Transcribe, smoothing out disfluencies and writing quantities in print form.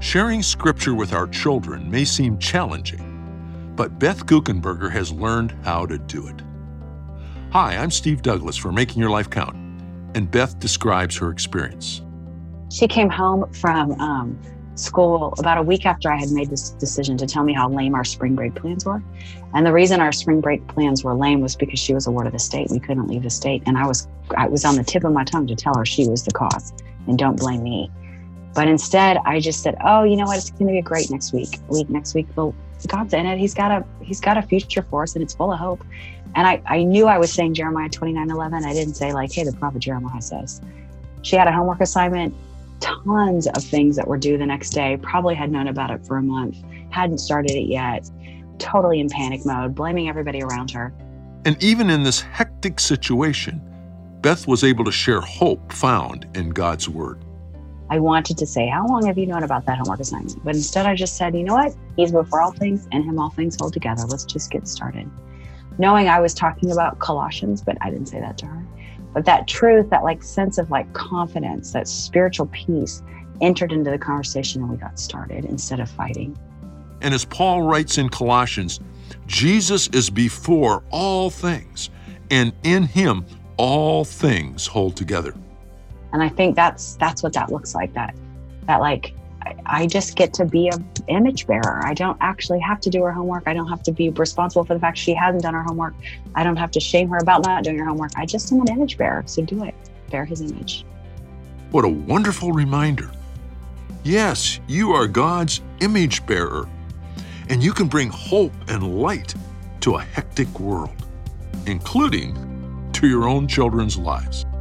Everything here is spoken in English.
Sharing scripture with our children may seem challenging, but Beth Guckenberger has learned how to do it. Hi, I'm Steve Douglas for Making Your Life Count, and Beth describes her experience. She came home from school about a week after I had made this decision to tell me how lame our spring break plans were. And the reason our spring break plans were lame was because she was a ward of the state. We couldn't leave the state. And I was on the tip of my tongue to tell her she was the cause and don't blame me. But instead, I just said, oh, you know what? It's going to be great next week. Well, God's in it. He's got a future for us, and it's full of hope. And I knew I was saying Jeremiah 29:11. I didn't say like, hey, the prophet Jeremiah says. She had a homework assignment, tons of things that were due the next day, probably had known about it for a month, hadn't started it yet, totally in panic mode, blaming everybody around her. And even in this hectic situation, Beth was able to share hope found in God's Word. I wanted to say, how long have you known about that homework assignment? But instead I just said, you know what? He's before all things, and him all things hold together. Let's just get started. Knowing I was talking about Colossians, but I didn't say that to her. But that truth, that like sense of like confidence, that spiritual peace entered into the conversation, and we got started instead of fighting. And as Paul writes in Colossians, Jesus is before all things, and in him all things hold together. And I think that's what that looks like, that like, I just get to be an image bearer. I don't actually have to do her homework. I don't have to be responsible for the fact she hasn't done her homework. I don't have to shame her about not doing her homework. I just am an image bearer. So do it. Bear his image. What a wonderful reminder. Yes, you are God's image bearer, and you can bring hope and light to a hectic world, including to your own children's lives.